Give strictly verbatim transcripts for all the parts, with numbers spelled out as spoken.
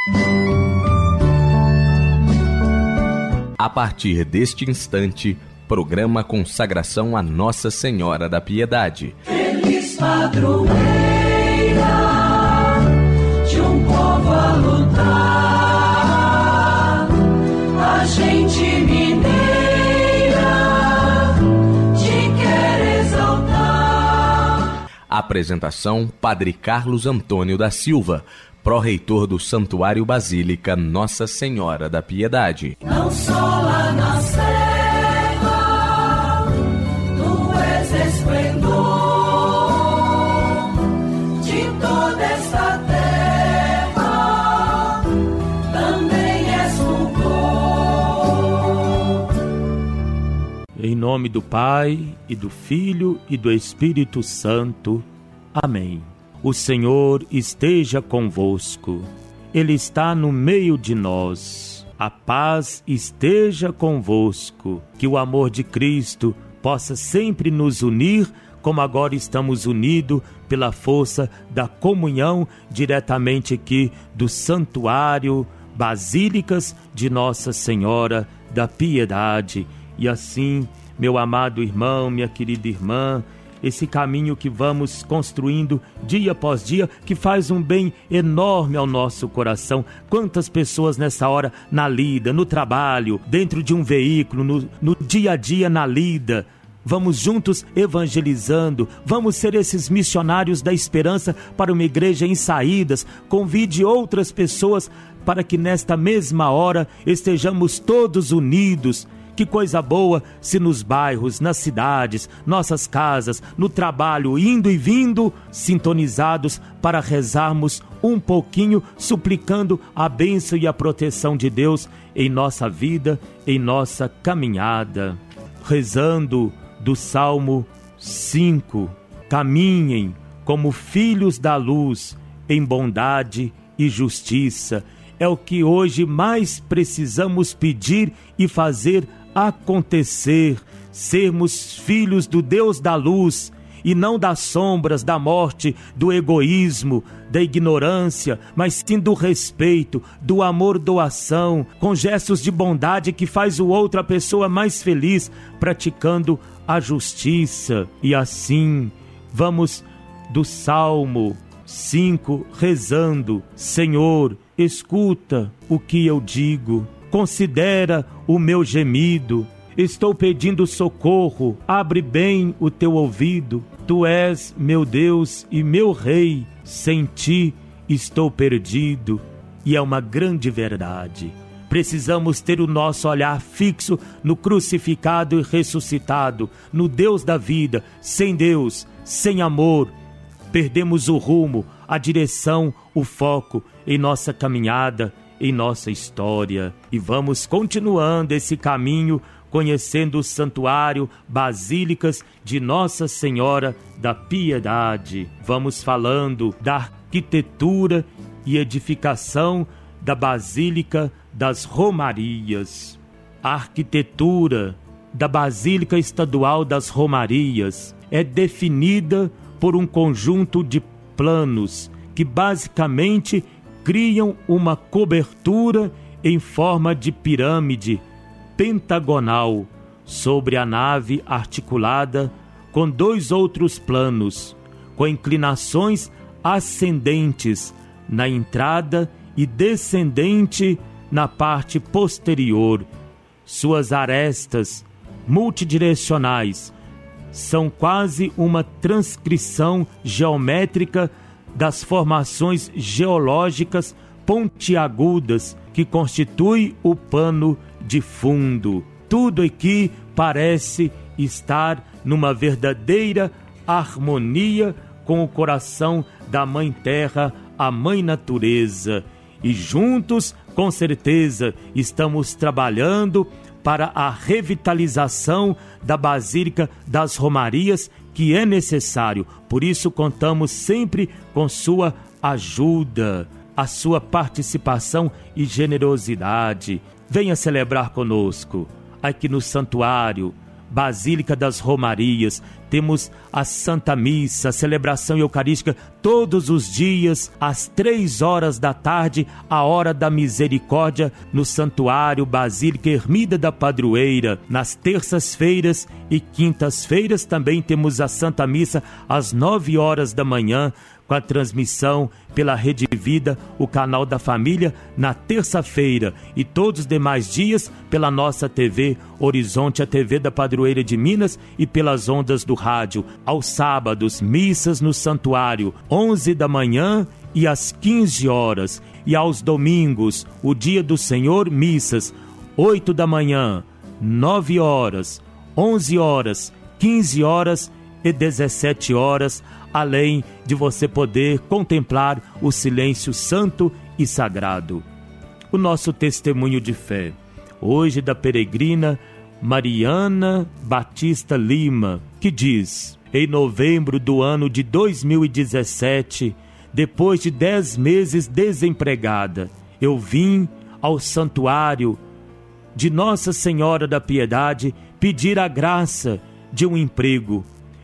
A partir deste instante, programa Consagração a Nossa Senhora da Piedade. Feliz padroeira de um povo a lutar, a gente mineira te quer exaltar. Apresentação: Padre Carlos Antônio da Silva, pró-reitor do Santuário Basílica Nossa Senhora da Piedade. Não só lá na serra, tu és esplendor de toda esta terra, também és fulgor. Em nome do Pai, e do Filho, e do Espírito Santo. Amém. O Senhor esteja convosco, Ele está no meio de nós. A paz esteja convosco, que o amor de Cristo possa sempre nos unir, como agora estamos unidos pela força da comunhão diretamente aqui do Santuário Basílicas de Nossa Senhora da Piedade. E assim, meu amado irmão, minha querida irmã, esse caminho que vamos construindo dia após dia, que faz um bem enorme ao nosso coração. Quantas pessoas nessa hora na lida, no trabalho, dentro de um veículo, no, no dia a dia na lida. Vamos juntos evangelizando, vamos ser esses missionários da esperança para uma igreja em saídas. Convide outras pessoas para que nesta mesma hora estejamos todos unidos. Que coisa boa se nos bairros, nas cidades, nossas casas, no trabalho, indo e vindo, sintonizados para rezarmos um pouquinho, suplicando a bênção e a proteção de Deus em nossa vida, em nossa caminhada. Rezando do Salmo cinco, caminhem como filhos da luz, em bondade e justiça. É o que hoje mais precisamos pedir e fazer acontecer, sermos filhos do Deus da luz e não das sombras, da morte, do egoísmo, da ignorância, mas sim do respeito, do amor, doação, com gestos de bondade que faz o outro a pessoa mais feliz, praticando a justiça. E assim, vamos do Salmo cinco rezando: Senhor, escuta o que eu digo, considera o meu gemido, estou pedindo socorro, abre bem o teu ouvido, tu és meu Deus e meu Rei, sem ti estou perdido. E é uma grande verdade. Precisamos ter o nosso olhar fixo no crucificado e ressuscitado, no Deus da vida. Sem Deus, sem amor, perdemos o rumo, a direção, o foco em nossa caminhada, em nossa história. E vamos continuando esse caminho, conhecendo o Santuário Basílicas de Nossa Senhora da Piedade. Vamos falando da arquitetura e edificação da Basílica das Romarias. A arquitetura da Basílica Estadual das Romarias é definida por um conjunto de planos que basicamente criam uma cobertura em forma de pirâmide pentagonal sobre a nave articulada com dois outros planos, com inclinações ascendentes na entrada e descendente na parte posterior. Suas arestas multidirecionais são quase uma transcrição geométrica das formações geológicas pontiagudas que constituem o pano de fundo. Tudo aqui parece estar numa verdadeira harmonia com o coração da Mãe Terra, a Mãe Natureza. E juntos, com certeza, estamos trabalhando para a revitalização da Basílica das Romarias, que é necessário. Por isso contamos sempre com sua ajuda, a sua participação e generosidade. Venha celebrar conosco aqui no Santuário Basílica das Romarias. Temos a Santa Missa, a celebração eucarística todos os dias, às três horas da tarde, a hora da misericórdia, no Santuário Basílica Ermida da Padroeira. Nas terças-feiras e quintas-feiras também temos a Santa Missa às nove horas da manhã, com a transmissão pela Rede Vida, o canal da família, na terça-feira, e todos os demais dias pela nossa T V Horizonte, a T V da Padroeira de Minas, e pelas ondas do rádio. Aos sábados, missas no santuário, onze da manhã e às quinze horas. E aos domingos, o dia do Senhor, missas, oito da manhã, nove horas, onze horas, quinze horas e dezessete horas, além de você poder contemplar o silêncio santo e sagrado. O nosso testemunho de fé, hoje da peregrina Mariana Batista Lima, que diz: em novembro do ano de dois mil e dezessete, depois de dez meses desempregada, eu vim ao santuário de Nossa Senhora da Piedade pedir a graça de um emprego.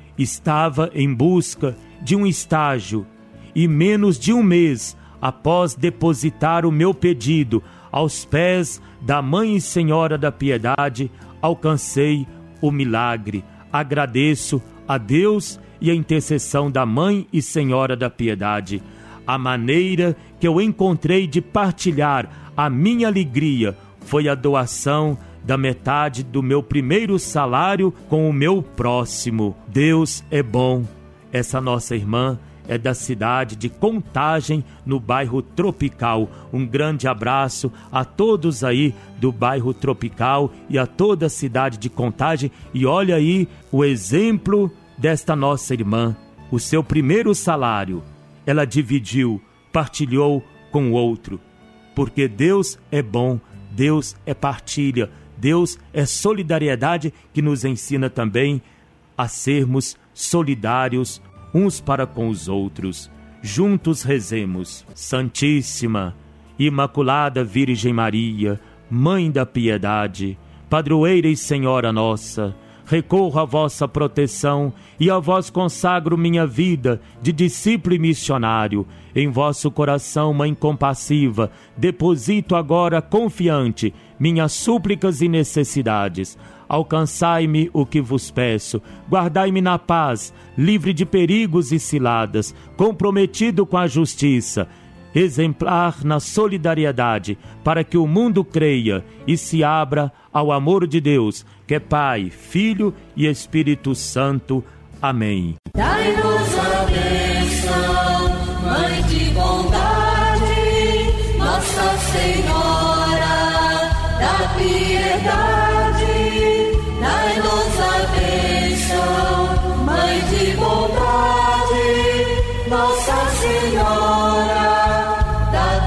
Estava em busca de um estágio e menos de um mês após depositar o meu pedido aos pés da Mãe e Senhora da Piedade, alcancei o milagre. Agradeço a Deus e a intercessão da Mãe e Senhora da Piedade. A maneira que eu encontrei de partilhar a minha alegria foi a doação da metade do meu primeiro salário com o meu próximo. Deus é bom. Essa nossa irmã é da cidade de Contagem, no bairro Tropical. Um grande abraço a todos aí do bairro Tropical e a toda a cidade de Contagem. E olha aí o exemplo desta nossa irmã. O seu primeiro salário ela dividiu, partilhou com o outro. Porque Deus é bom, Deus é partilha, Deus é solidariedade, que nos ensina também a sermos solidários uns para com os outros. Juntos rezemos. Santíssima, Imaculada Virgem Maria, Mãe da Piedade, Padroeira e Senhora nossa, recorro à vossa proteção e a vós consagro minha vida de discípulo e missionário. Em vosso coração, Mãe compassiva, deposito agora confiante minhas súplicas e necessidades. Alcançai-me o que vos peço, guardai-me na paz, livre de perigos e ciladas, comprometido com a justiça, exemplar na solidariedade, para que o mundo creia e se abra ao amor de Deus, que é Pai, Filho e Espírito Santo. Amém. Dai-nos a bênção, Mãe de bondade, Nossa Senhora da Piedade. Dai-nos a bênção, Mãe de bondade, Nossa Senhora da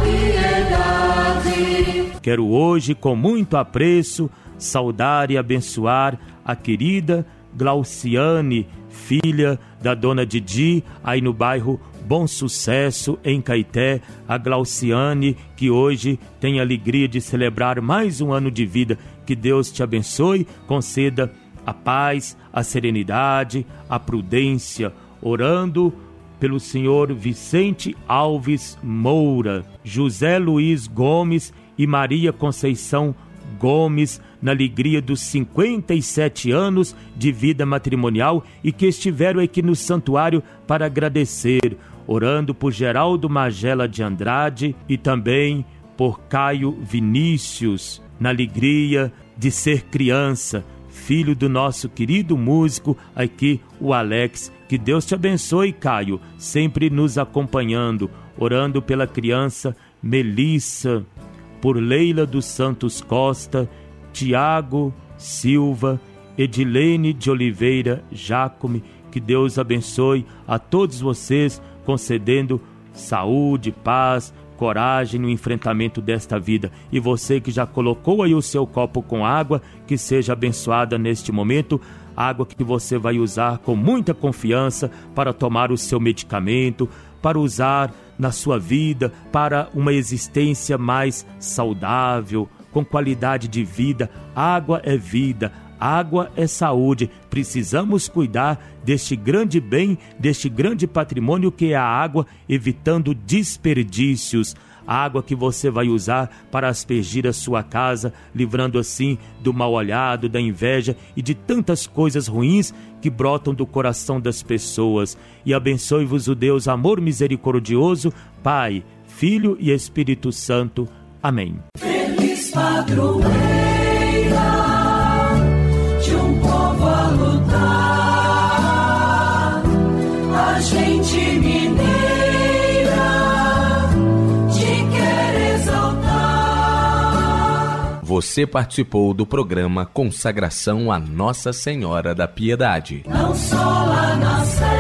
Piedade. Quero hoje, com muito apreço, saudar e abençoar a querida Glauciane, filha da dona Didi, aí no bairro Bom Sucesso, em Caeté. A Glauciane, que hoje tem a alegria de celebrar mais um ano de vida. Que Deus te abençoe, conceda a paz, a serenidade, a prudência, orando pelo senhor Vicente Alves Moura, José Luiz Gomes e Maria Conceição Gomes, na alegria dos cinquenta e sete anos de vida matrimonial, e que estiveram aqui no santuário para agradecer, orando por Geraldo Magela de Andrade e também por Caio Vinícius, na alegria de ser criança, filho do nosso querido músico aqui, o Alex. Que Deus te abençoe, Caio, sempre nos acompanhando, orando pela criança Melissa, por Leila dos Santos Costa, Tiago Silva, Edilene de Oliveira Jacome. Que Deus abençoe a todos vocês, concedendo saúde, paz, coragem no enfrentamento desta vida. E você que já colocou aí o seu copo com água, que seja abençoada neste momento, água que você vai usar com muita confiança para tomar o seu medicamento, para usar na sua vida, para uma existência mais saudável, com qualidade de vida. Água é vida, Água é saúde, precisamos cuidar deste grande bem, deste grande patrimônio que é a água, evitando desperdícios. A água que você vai usar para aspergir a sua casa, livrando assim do mal-olhado, da inveja e de tantas coisas ruins que brotam do coração das pessoas. E abençoe-vos o Deus amor misericordioso, Pai, Filho e Espírito Santo. Amém. Feliz padroeira de um povo a lutar, a gente mineira te quer exaltar. Você participou do programa Consagração a Nossa Senhora da Piedade. Não só lá na